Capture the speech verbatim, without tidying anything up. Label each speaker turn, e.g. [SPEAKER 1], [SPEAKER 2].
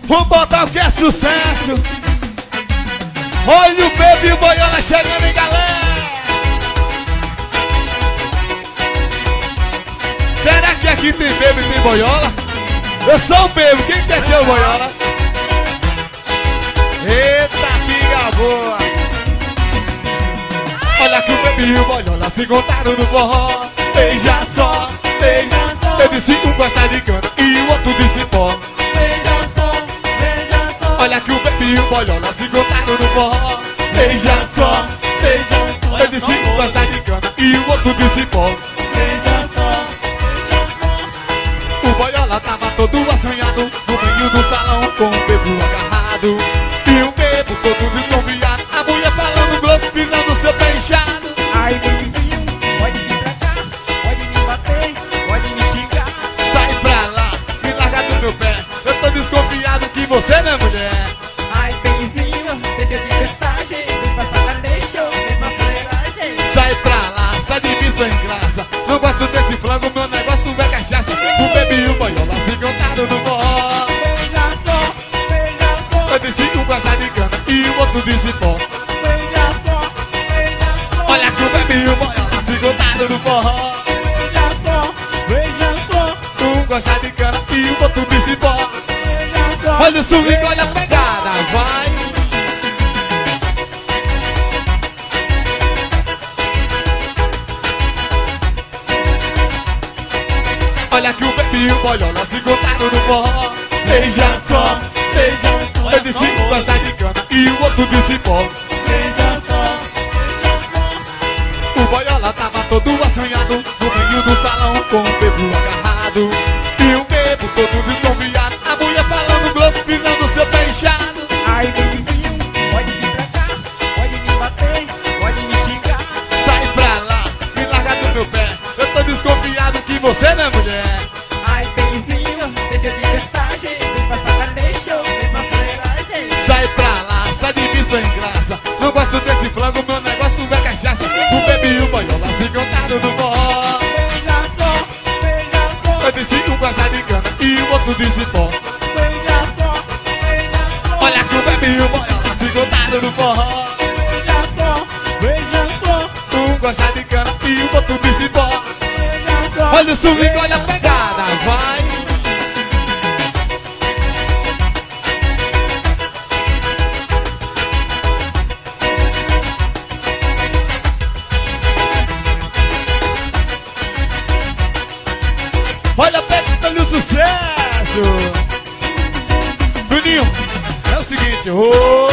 [SPEAKER 1] Vamos botar o que é sucesso. Olha o Baby Boiola chegando, hein, galera. Será que aqui tem Baby e tem Boiola? Eu sou o Baby, quem quer ser o Boiola? Eita, figa boa. Olha que o Baby e o Boiola se encontraram no forró. Beija só, beija só. Eu disse um gosta de cana e o outro disse pó.
[SPEAKER 2] Beija só, beija só.
[SPEAKER 1] Olha que o Baby e o Boiola se encontraram no forró. Beija só, beija só. Eu disse um gosta de cana e o outro disse pó.
[SPEAKER 2] Beija só,
[SPEAKER 1] o Boiola tava todo assanhado no meio do salão com o bebo agarrado. E o bebo todo desconfiado, a mulher falando grosso, pisando seu pé inchado.
[SPEAKER 2] ai vizinho, pode vir pra cá, pode me bater, pode me xingar.
[SPEAKER 1] Sai pra lá, me larga do meu pé, eu tô desconfiado que você não é mulher.
[SPEAKER 2] Ai vizinho, deixa de testagem, vem pra sacanagem, vem pra fuleiragem.
[SPEAKER 1] Sai pra lá, sai de mim, sua ingraça. Não gosto desse flango, meu negócio é cachaça. O Baby e o Boiola se encontraram no forró.
[SPEAKER 2] Beija só, beija só.
[SPEAKER 1] Eu disse um gosta de cana e o outro disse pó.
[SPEAKER 2] Beija só, beija só.
[SPEAKER 1] Olha que o Baby e o Boiola se encontraram no forró.
[SPEAKER 2] Beija só, beija só.
[SPEAKER 1] Um gosta de cana e o outro disse pó.
[SPEAKER 2] Beija só.
[SPEAKER 1] Olha o swing, olha a pegada, vai. Olha que o Baby e o Boiola se encontraram no forró. Beija só, beija só. Eu disse um gosta de cana e o outro disse pó.
[SPEAKER 2] Beija só,
[SPEAKER 1] O Boiola tava todo assanhado no meio do salão com o bebo agarrado. E o bebo todo desconfiado, a mulher falando grosso, pisando seu pé inchado.
[SPEAKER 2] ai vizinho, pode vir pra cá, pode me bater, pode me xingar.
[SPEAKER 1] Sai pra lá, me larga do meu pé, eu tô desconfiado que você não é mulher.
[SPEAKER 2] Ai vizinho, deixa de testagem, vem pra sacanagem, vem pra fuleiragem.
[SPEAKER 1] Sai pra lá, sai de mim, sua ingraça. Não gosto desse flango, meu negócio é cachaça. O Baby e o Boiola se encontraram no forró.
[SPEAKER 2] Beija só, beija só.
[SPEAKER 1] Eu disse um gosta de cana e o outro disse pó.
[SPEAKER 2] Beija só, beija só.
[SPEAKER 1] Olha que o Baby e o Boiola se encontraram no forró.
[SPEAKER 2] Beija só, beija só.
[SPEAKER 1] Um gosta de cana e o outro disse pó.
[SPEAKER 2] Beija só.
[SPEAKER 1] Olha o swing, olha a pegada, vai. Olha a pegada, olha o sucesso. Bruninho, é o seguinte, ô.